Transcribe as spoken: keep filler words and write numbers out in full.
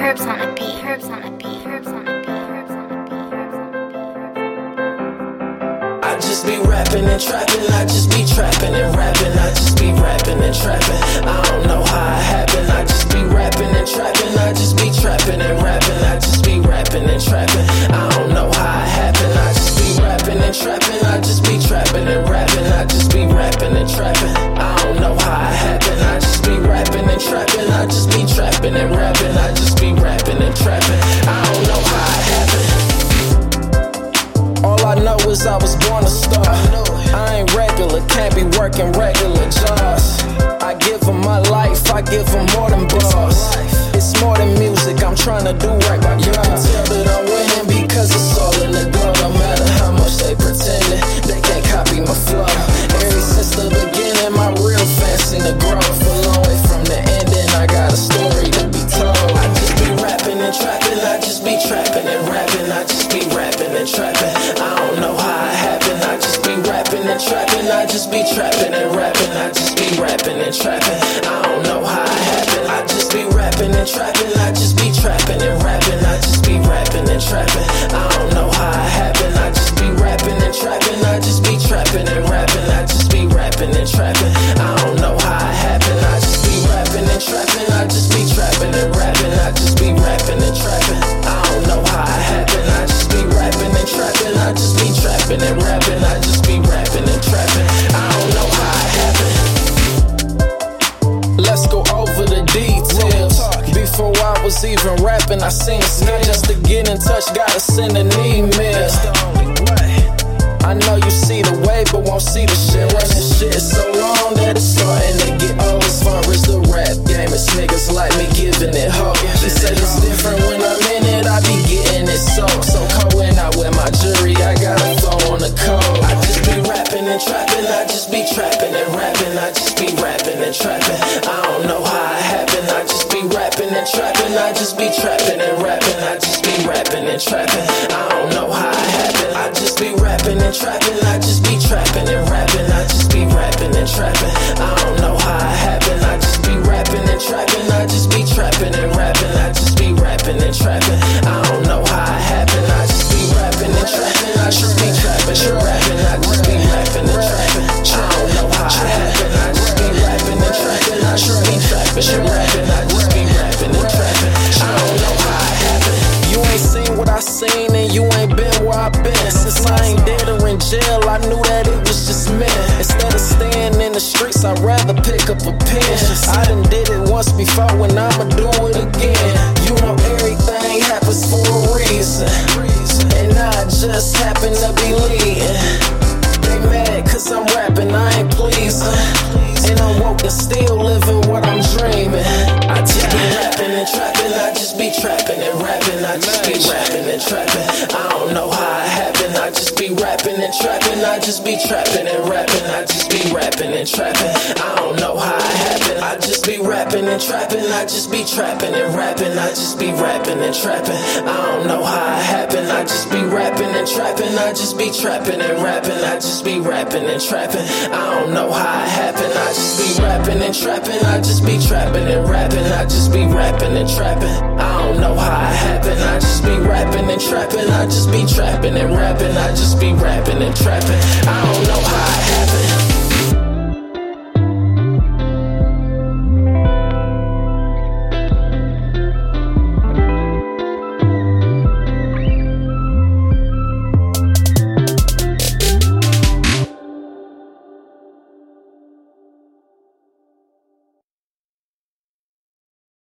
Herbs on a beat, herbs on a beat, herbs on a beat, herbs on a beat, herbs on a beat. I just be rapping and trapping, I just be trapping and rapping, I just be rapping and trapping. I don't know how it happened, I just be rapping and trapping, I just be trapping and rapping, I just be rapping and trapping. I don't know how it happened, I just be rapping and trapping, I just be trapping and rapping, I just be rapping and trapping. I don't know how it happened, I just be rapping and trapping, I just be trapping and rapping, I just be rapping and trapping. I don't know how it happened. All I know is I was born a star. I ain't regular, can't be working regular jobs. I give them my life, I give them more than bars. It's more than music, I'm trying to do right by God. You can tell that I'm winning because it's all in the glow. No matter how much they pretending, they can't copy my flow. Ever since the beginning, my real fans seem to grow. A long way from the ending, I got a story to be told. I just be rapping and trapping, I just be trapping and rapping, I just be rapping and trapping. I don't know how it happened, I just be rapping and trapping, I just be trapping and rapping, I just be rapping and trapping. I don't know how it happened, I just be rapping and trapping, I just be trapping and rapping, I just be rapping and trapping. I don't know how it happened, I just be rapping and trapping, I just be trapping and rapping, I just be rapping and trapping. I don't know how it happened, I just be rapping and trapping, I just be trapping and rapping, I just be rapping and trapping. I don't know how it happened, I just be rapping and trapping, I just be trapping and rapping, I just be rapping and trapping. I don't know how it happened. Let's go over the details. Before I was even rapping, I seen a scam. Just to get in touch, gotta send an email. I know you see the way, but won't see the shit. Running shit so long that it's starting to get old. As far as the rap game, it's niggas like me giving it hope. She said it's different when I'm in it, I be getting it so. So going out with my jury, I gotta throw on the code. I just be rapping and trapping, I just be trapping and rapping, I just be rapping and trapping. I don't know how it happened, I just be rapping and trapping, I just be trapping and rapping, I just be rapping and trapping. I don't know how it happened, I just be rapping and trapping, I just be trapping and rapping, I just be rapping and trapping. I don't know how it happened, I just be rapping and trapping, I just be trapping and rapping, I just be rapping and trapping. I don't know how it happened, I just be rapping and trapping, I just be trapping and rapping, I just be rapping and trapping. I don't know how it happened, I just be rapping and trapping, I just be trapping and rapping, I just be rapping and trapping. I don't know how it happened. You ain't seen what I seen and you ain't been where I been. Since I ain't dead or in jail, I knew that it was just meant. Instead of staying in the streets, I'd rather pick up a pen. I done did it once before and I'ma do it again. You know everything happens for a reason, and I just happen to be leading. They mad cause I'm rapping, I ain't pleasing, and I'm woke and still living what I'm dreaming. I just be rapping and trapping, I just be trapping and rapping, I just be rapping and trapping. I don't know how it happened, I just be rapping and trapping, I just be trapping and rapping, I just be rapping and trapping. I don't know how it happened, I just be rapping and trapping, I just be trapping and rapping, I just be rapping and trapping. I don't know how it happened, I just be rapping and trapping, I just be trapping and rapping, I just be rapping and trapping. I don't know how it happened, I just be rapping and trapping, I just be trapping and rapping, I just be rapping and trapping. I don't know how it happened, I just be rapping and trapping, I just be trapping and rapping, I just be rapping and trapping. I don't know how it happened.